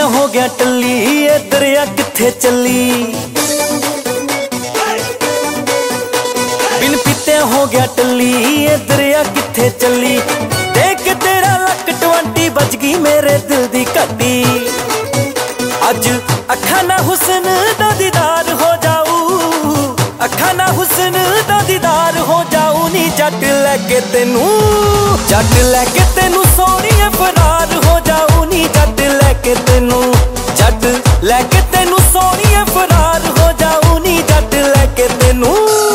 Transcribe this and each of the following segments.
हो गया टल्ली ये दरिया किथे चली। बिन पीते हो गया टल्ली ये दरिया किथे चली। देख तेरा लक 20 बज गई मेरे दिल दी घटी। अज अखा ना हुसन दा दीदार हो जाऊ, अखा ना हुसन दा दीदार हो जाऊ नी। जट लैके तेनू, जट लैके तेनू सोहणिए फरार हो जाऊ नी। जट लैके तेनू, जट लैके तेनू सोहणिए फरार हो जाऊ नी। जट लैके तेनू।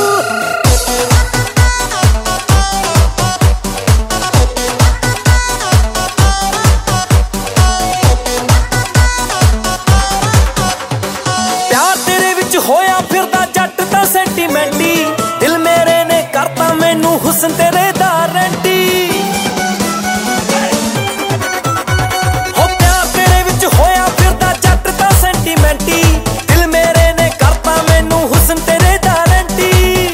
प्यार तेरे विच होया फिरदा जट दा सेंटीमेंटी। दिल मेरे ने करता मैनू हुसन तेरे दा रेंटी। हो प्यार तेरे विच होया फिरदा जट दा सेंटीमेंटी। दिल मेरे ने करता मैनू हुसन तेरे दा रेंटी।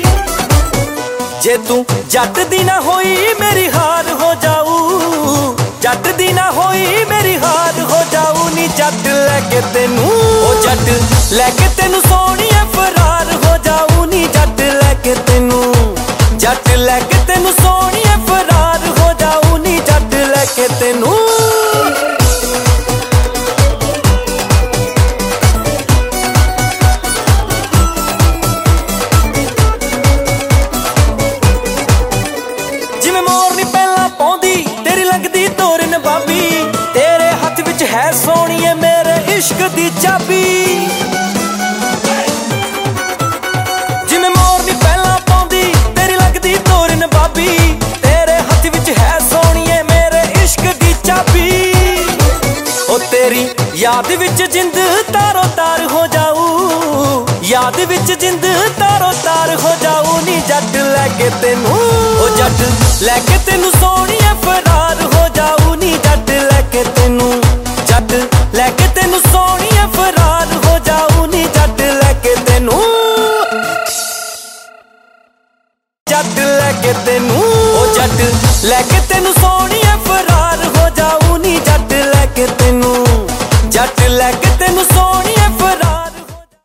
जे तू जट दी ना होई मेरी हार हो जाऊ, जट दी ना होई मेरी हार हो जाऊ नी। जट लैके तेनू, ओ जट लैके तेनू सोहणिए फरार हो जाऊ नी। जट लैके तेनू, जट लैके तेनू सोहणिए फरार हो जाऊ नी। जट लैके तेनू। जिवें मोरनी पहला पौंदी तेरी लगदी तोरन बाबी। तेरे हथ विच है सोहणिए मेरे इश्क दी चाबी। जिवें मोरनी पहला पौंदी तेरी लगदी तोरन बाबी। तेरे हथ विच है सोहणिए मेरे इश्क दी चाबी। ओ तेरी याद विच जिंद तारो तार हो जाऊ, याद विच जिंद तारो तार हो जाऊ नी। जट लैके तेनू, ओ जट लैके तेनू सोहणिए फरार हो जाऊ नी। जट लैके तेनू, जट लैके तेनू सोहणिए फरार हो जाऊ नी। जट लैके तेनू, जट लैके तेनू, ओ जट लैके तेनू सोहणिए फरार हो जाऊ नी। जट लैके तेनू, जट लैके तेनू सोहणिए